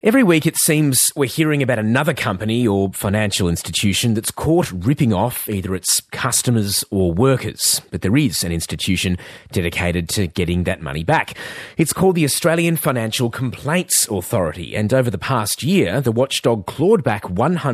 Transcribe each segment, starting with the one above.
Every week it seems we're hearing about another company or financial institution that's caught ripping off either its customers or workers. But there is an institution dedicated to getting that money back. It's called the Australian Financial Complaints Authority, and over the past year, the watchdog clawed back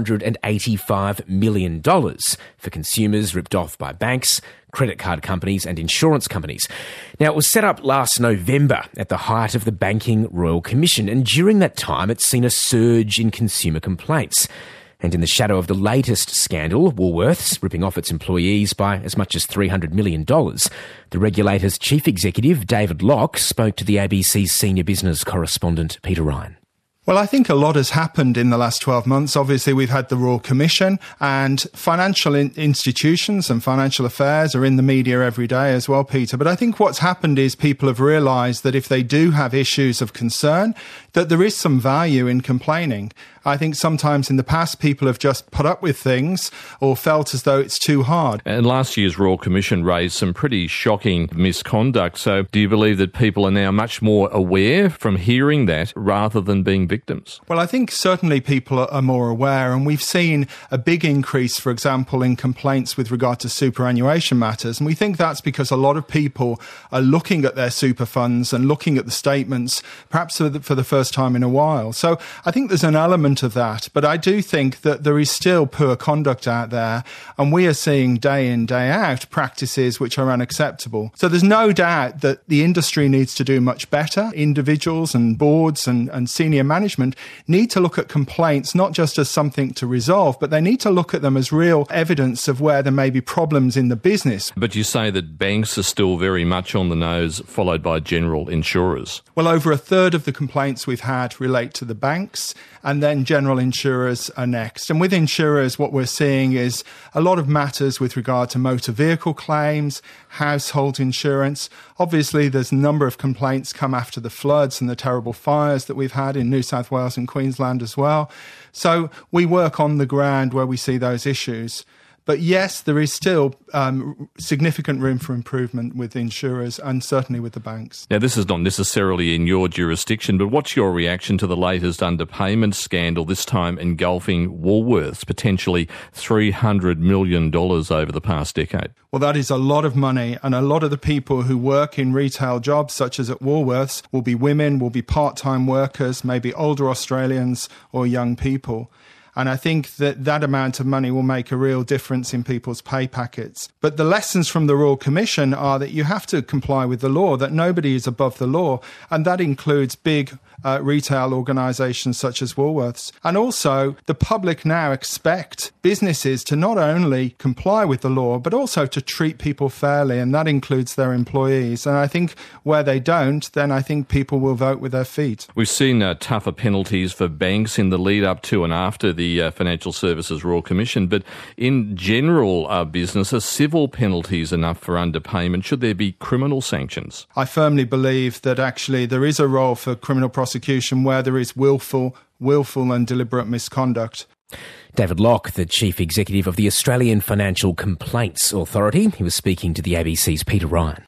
$185 million for consumers ripped off by banks, credit card companies and insurance companies. Now, it was set up last November at the height of the Banking Royal Commission, and during that time it's seen a surge in consumer complaints. And in the shadow of the latest scandal, Woolworths ripping off its employees by as much as $300 million, the regulator's chief executive, David Locke, spoke to the ABC's senior business correspondent, Peter Ryan. Well, I think a lot has happened in the last 12 months. Obviously, we've had the Royal Commission, and financial institutions and financial affairs are in the media every day as well, Peter. But I think what's happened is people have realised that if they do have issues of concern, that there is some value in complaining. I think sometimes in the past people have just put up with things or felt as though it's too hard. And last year's Royal Commission raised some pretty shocking misconduct. So do you believe that people are now much more aware from hearing that rather than being victims? Well, I think certainly people are more aware, and we've seen a big increase, for example, in complaints with regard to superannuation matters. And we think that's because a lot of people are looking at their super funds and looking at the statements, perhaps for the first time in a while. So I think there's an element of that, but I do think that there is still poor conduct out there, and we are seeing day in, day out practices which are unacceptable. So there's no doubt that the industry needs to do much better. Individuals and boards and senior management need to look at complaints not just as something to resolve, but they need to look at them as real evidence of where there may be problems in the business. But you say that banks are still very much on the nose, followed by general insurers. Well, over a third of the complaints we've had relate to the banks, and then general insurers are next. And with insurers, what we're seeing is a lot of matters with regard to motor vehicle claims, household insurance. Obviously, there's a number of complaints come after the floods and the terrible fires that we've had in New South Wales and Queensland as well. So we work on the ground where we see those issues. But yes, there is still significant room for improvement with insurers and certainly with the banks. Now, this is not necessarily in your jurisdiction, but what's your reaction to the latest underpayment scandal, this time engulfing Woolworths, potentially $300 million over the past decade? Well, that is a lot of money, and a lot of the people who work in retail jobs, such as at Woolworths, will be women, will be part-time workers, maybe older Australians or young people. And I think that that amount of money will make a real difference in people's pay packets. But the lessons from the Royal Commission are that you have to comply with the law, that nobody is above the law. And that includes big retail organisations such as Woolworths. And also, the public now expect businesses to not only comply with the law, but also to treat people fairly. And that includes their employees. And I think where they don't, then I think people will vote with their feet. We've seen tougher penalties for banks in the lead up to and after the Financial Services Royal Commission, but in general business, are civil penalties enough for underpayment? Should there be criminal sanctions? I firmly believe that actually there is a role for criminal prosecution where there is willful and deliberate misconduct. David Locke, the chief executive of the Australian Financial Complaints Authority, he was speaking to the ABC's Peter Ryan.